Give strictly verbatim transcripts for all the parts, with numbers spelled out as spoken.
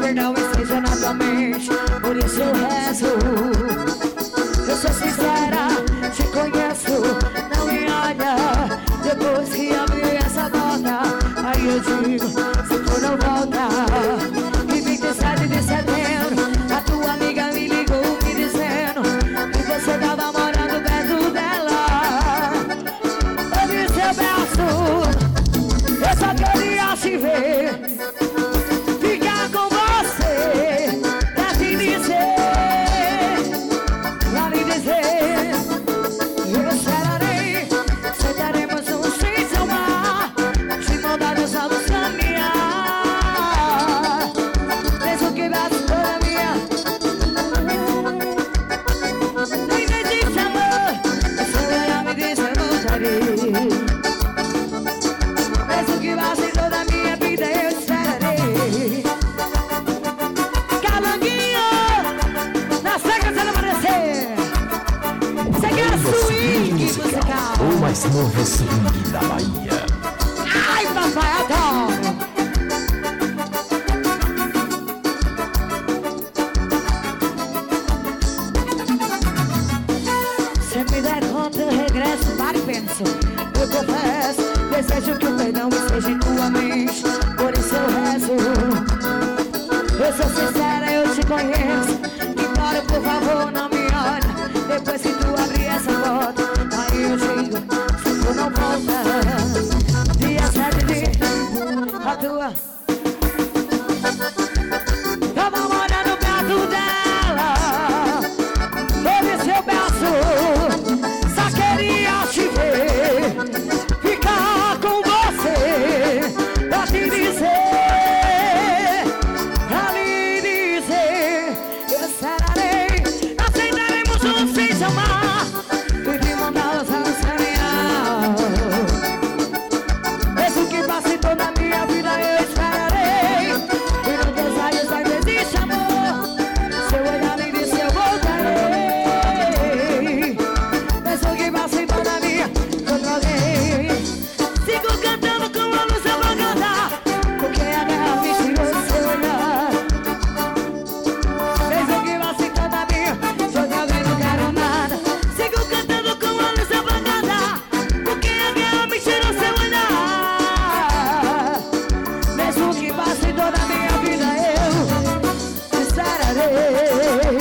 perdão esteja na tua mente, por isso eu rezo. Eu sou sincera, te conheço, não me olha. Depois que abri essa boca, aí eu digo, se tu não volta. E vinte e sete de setembro, a tua amiga me ligou me dizendo que você tava morando perto dela. Eu vi seu braço, eu só queria te ver, ficar com você, pra te dizer, pra lhe dizer, eu esperarei, sentaremos um sem seu mar, te mandar os olhos caminhar, mesmo que bate toda minha. Nem me disse amor, seu olhar me disse eu voltarei, mesmo que bate toda a minha vida eu esperarei. Calanguinho, na seca se não aparecer. Você quer swing musical? O mais novo swing da Bahia. Ai, papai, adoro. Se me der conta eu regresso, para e penso. Eu confesso, desejo que o perdão esteja em tua mente, por isso eu rezo. Eu sou sincera, eu te conheço, ignora por favor, não me olha. Depois que tu abrir essa porta, aí eu digo, se tu não volta. Dia sete de a tua tava morando perto dela. Teve seu braço, só queria te ver, ficar com você, pra te dizer, pra lhe dizer, eu esperarei, aceitaremos um sem chamar, e te mandar os anos caminhar. Mesmo que passe toda a minha vida eu esperarei, e no teus olhos ainda existe amor, seu olhar me disse eu voltarei. Mesmo que passe toda a minha, eu troquei. Sigo cantando com a luz eu vou cantar, porque a guerra me tirou seu olhar. Mesmo que passe toda a minha, sou de alguém não quero nada. Sigo cantando com a luz eu vou cantar, porque a guerra me tirou seu olhar. Mesmo que passe toda a minha vida eu esperarei.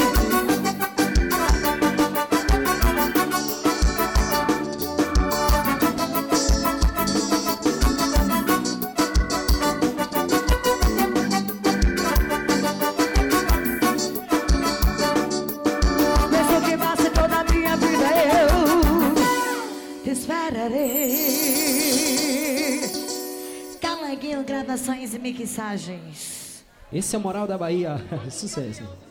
Mesmo que passe toda a minha vida eu esperarei. Calanguinho, gravações e mixagens. Esse é o Moral da Bahia. Sucesso.